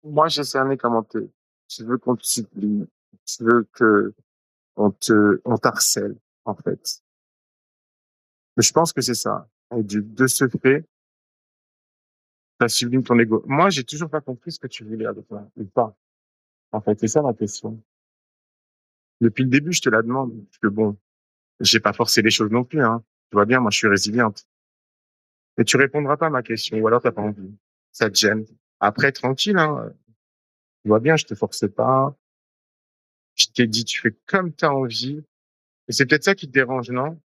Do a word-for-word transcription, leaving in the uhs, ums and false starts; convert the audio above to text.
Moi, j'ai cerné comment tu es. Tu veux qu'on te supplie. Tu veux que on te, on t'harcèle, en fait. Mais je pense que c'est ça. Et du, de ce fait, ça sublime ton ego. Moi, j'ai toujours pas compris ce que tu voulais avec moi, ou pas. En fait, c'est ça ma question. Depuis le début, je te la demande. Parce que bon, j'ai pas forcé les choses non plus, hein. Tu vois bien, moi, je suis résiliente. Mais tu répondras pas à ma question, ou alors t'as pas envie. Ça te gêne. Après, tranquille, hein. Tu vois bien, je te force pas. Je t'ai dit, tu fais comme t'as envie. Et c'est peut-être ça qui te dérange, non?